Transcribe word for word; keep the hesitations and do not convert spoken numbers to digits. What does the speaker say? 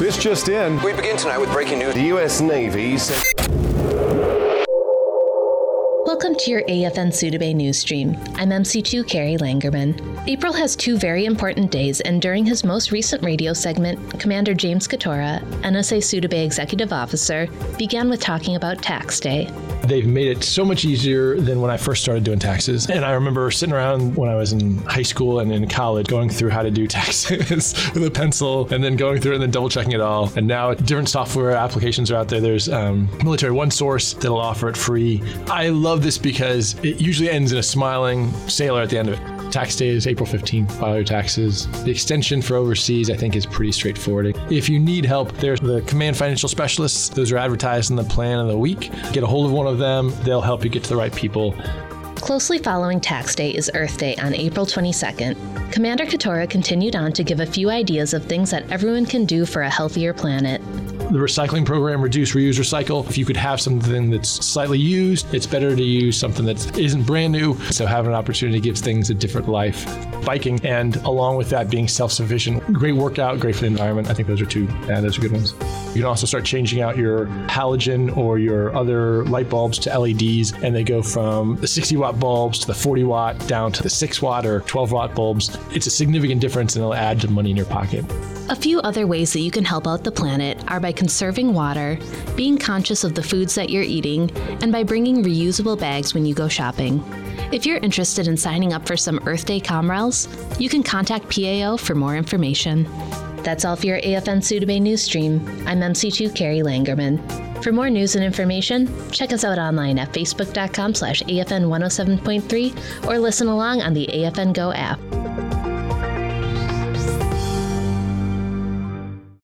This just in. We begin tonight with breaking news. The U S Navy said... Welcome to your A F N Suda Bay news stream. I'm M C two Carrie Langerman. April has two very important days, and during his most recent radio segment, Commander James Katora, N S A Suda Bay Executive Officer, began with talking about Tax Day. They've made it so much easier than when I first started doing taxes. And I remember sitting around when I was in high school and in college going through how to do taxes with a pencil and then going through it and then double checking it all. And now different software applications are out there. There's um, Military One Source that'll offer it free. I love this because it usually ends in a smiling sailor at the end of it. Tax day is April fifteenth, file your taxes. The extension for overseas, I think, is pretty straightforward. If you need help, there's the Command Financial Specialists. Those are advertised in the plan of the week. Get a hold of one of them. They'll help you get to the right people. Closely following Tax Day is Earth Day on April twenty-second. Commander Katora continued on to give a few ideas of things that everyone can do for a healthier planet. The recycling program, Reduce, Reuse, Recycle. If you could have something that's slightly used, it's better to use something that isn't brand new. So having an opportunity gives things a different life. Biking, and along with that, being self-sufficient. Great workout, great for the environment. I think those are two, yeah, those are good ones. You can also start changing out your halogen or your other light bulbs to L E Ds, and they go from the sixty watt bulbs to the forty watt down to the six watt or twelve watt bulbs. It's a significant difference, and it'll add to money in your pocket. A few other ways that you can help out the planet are by conserving water, being conscious of the foods that you're eating, and by bringing reusable bags when you go shopping. If you're interested in signing up for some Earth Day Comrels, you can contact P A O for more information. That's all for your A F N Suda Bay news stream. I'm M C two Carrie Langerman. For more news and information, check us out online at facebook.com slash AFN107.3 or listen along on the A F N Go app.